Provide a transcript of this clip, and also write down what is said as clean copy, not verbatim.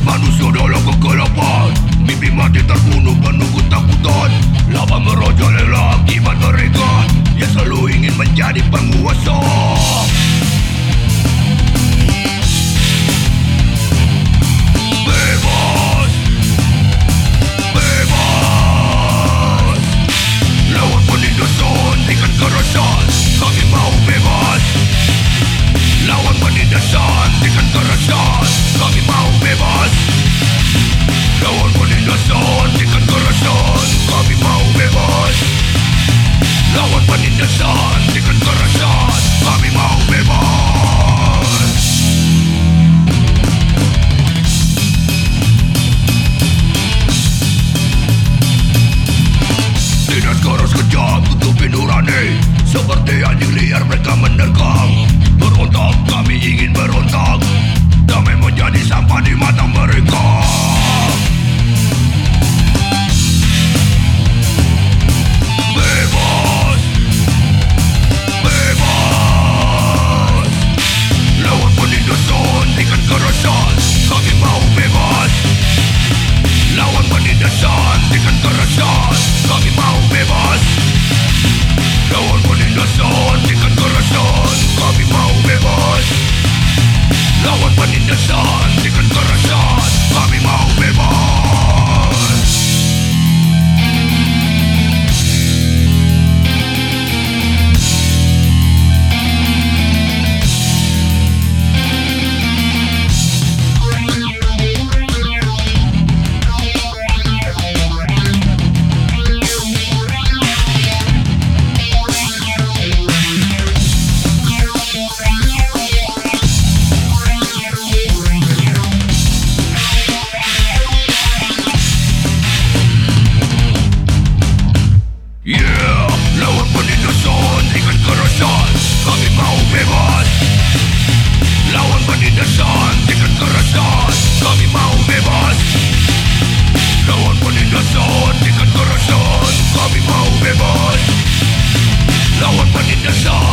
manusia dalam kegelapan. Mimpi mati terbunuh penuh ketakutan. Lawan merajalela akibat mereka yang selalu ingin menjadi penguasa. Bebas, bebas. Lawan penindasan dengan kekerasan. Kami mau bebas. Lawan penindasan dengan kekerasan. Kami mau bebas. Lawan penindasan dengan kekerasan. Kami mau bebas. Lawan penindasan dengan kekerasan. Kami mau bebas. Tidak keras kejam tutupi nurani. Seperti anjing liar mereka menerkam. Berontak, kami ingin berontak. Damai menjadi sampah di mata mereka. Bebas, bebas. Lawan penindasan dengan kekerasan. Kami mau bebas. Lawan penindasan dengan kekerasan. Kami mau bebas. Lawan penindasan dengan kekerasan. Kami mau bebas. Lawan penindasan dengan kekerasan. Kami mau bebas. Yeah, lawan penindasan dengan kekerasan. Kami mau bebas. Lawan penindasan dengan kekerasan. Kami mau bebas. Lawan penindasan dengan kekerasan. Kami mau bebas. Lawan penindasan